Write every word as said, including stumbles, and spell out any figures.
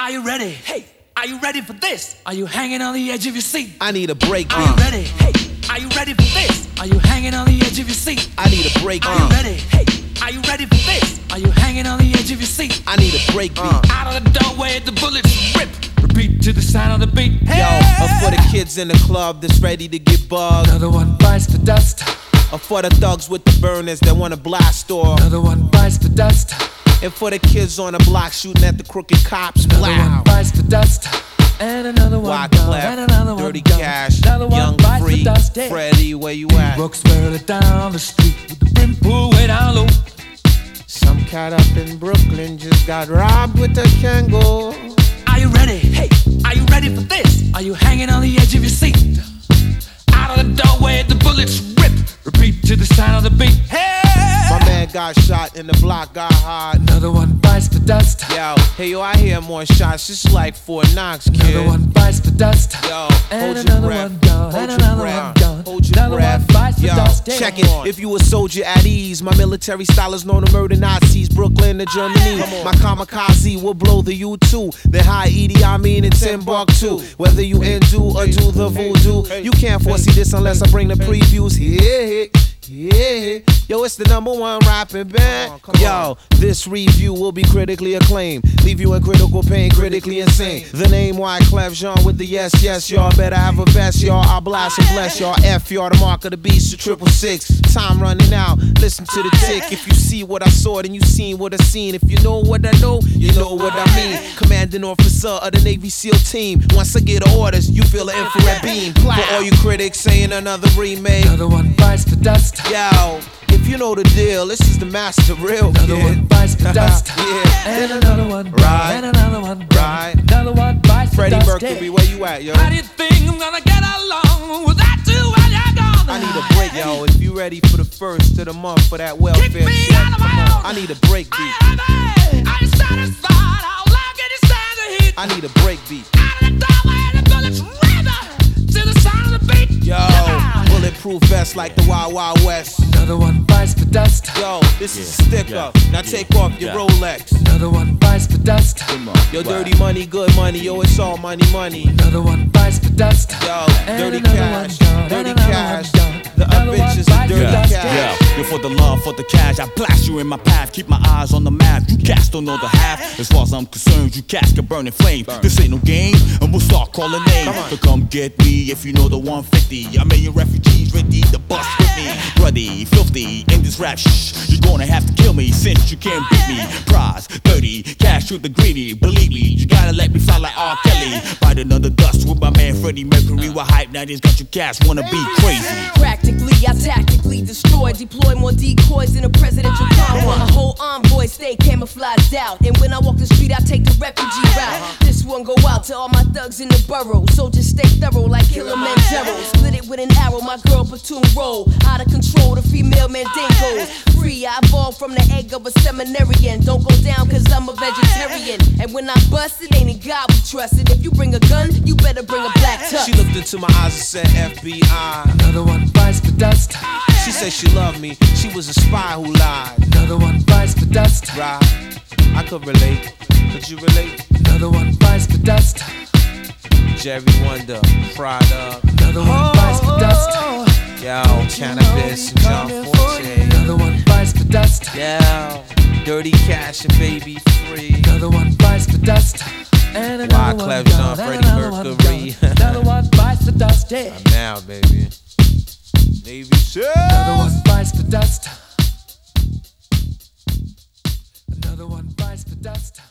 Are you ready? Hey, are you ready for this? Are you hanging on the edge of your seat? I need a break. Are you ready? Hey, are you ready for this? Are you hanging on the edge of your seat? I need a break. Are you ready? Hey, are you ready for this? Are you hanging on the edge of your seat? I need a break beat. Uh. Out of the doorway, the bullets rip. Repeat to the sound of the beat. Hey! Yo, uh, for the kids in the club that's ready to get bugged. Another one bites the dust. Uh, for the thugs with the burners that wanna blast off. Another one bites the dust. And for the kids on the block shooting at the crooked cops. Another Blah. one bites the dust. And another one gone. And another one Dirty gone. Cash, Another one Young bites Free, the dust. Hey. Freddie, where you at? Brooks barely down the street with the brim pulled way down low. Some cat up in Brooklyn just got robbed with a Kangol. Are you ready? Hey, are you ready for this? Are you hanging on the edge of your seat? Out of the doorway, the bullets rip. Repeat to the sound of the beat. Hey! My man got shot and the block got hot. Another one bites the dust. Yo, hey yo, I hear more shots. Just like Fort Knox, kid. Another one bites the dust. Yo, and hold another your breath. one gone. Hold And your another breath. one gone. Hold your another breath. one bites the Yo, dust. check it. If you a soldier at ease, my military style is known to murder Nazis. Brooklyn to Germany. My kamikaze will blow the U two. Then high Edie, I mean in Timbuktu. Whether you Hindu or do the voodoo, you can't foresee this unless I bring the previews. Yeah, yeah. Yo, it's the number one rapping band. Yo, this review will be critically acclaimed. Leave you in critical pain, critically insane. The name Wyclef Jean with the yes, yes, y'all. Better have a vest, y'all. I'll blast and bless y'all. F y'all, the mark of the beast, the triple six. Time running out, listen to the tick. If you see what I saw, then you seen what I seen. If you know what I know, you know what I mean. Commanding officer of the Navy SEAL team. Once I get orders, you feel an infrared beam. For all you critics saying another remake. Another one bites the dust. Yo, if you know the deal, this is the master real Another kid. one bites the dust. Yeah, And another one Right. And another one Right. Another one bites Freddie the dust. Mercury, where you at, yo? How do you think I'm gonna get along without you when you're gone? I need a break, yo. If you ready for the first of the month for that welfare Kick me check, out of my come on. own. I need a break beat. Are you satisfied? How long can you stand the heat? I need a break beat. Out of the doorway, the bullets rip to the sound of the beat. Yo, Yeah. bulletproof vest like the Wild Wild West. Another one bites the dust. Yo, this is a stick up. Now take off your Rolex. Another one bites the dust. Yo, dirty money, good money. Yo, it's all money, money. Another one bites the dust. Yo, And dirty another cash, one gone. dirty And another cash. one gone. The Another up one bitches bites are the dirty dust. cash. Yeah, you're for the love, for the cash. I blast you in my path, keep my eyes on the map. You cats don't know the half. As far as I'm concerned, you cats can burn in flame. This ain't no game, and we'll start calling names. So come get me if you know the one fifty. I made your refugees ready to bust with me. Bloody, filthy, in this rap shh. You're gonna have to kill me since you can't beat me. Prize, dirty, cash to the greedy. Believe me, you gotta let me fly like R. Kelly. Bite another dust with my man Freddie Mercury. What hype nineties got you cats wanna be crazy. Practically, I tactically destroy, deploy more decoys than a presidential convoy. A whole envoy stay camouflaged out, and when I walk the street, I take the refugee route. This one go out to all my thugs in the borough, so just stay thorough like Kilimanjaro. Split it with an arrow, my girl platoon roll. Out of control, the female mandingos. Free, I evolved from the egg of a seminarian. Don't go down cause I'm a vegetarian. And when I bust it, ain't in God we trust. And if you bring a gun, you better bring a black tux. She looked into my eyes and said F B I. Another one bites the dust. She said she loved me. She was a spy who lied. Another one bites the dust. Right, I could relate. Could you relate? Another one bites the dust. Jerry Wonder, fried up. Another one bites the dust. Yo, cannabis and John Forte. Another one bites the dust. Yo, dirty cash and baby free. Another one bites the dust. And another one Wyclef gone. Jean, And Freddie another one Mercury. gone. Another one bites the dust. Yeah. Now, baby. Navy SEAL. Another one bites the dust. Another one bites the dust.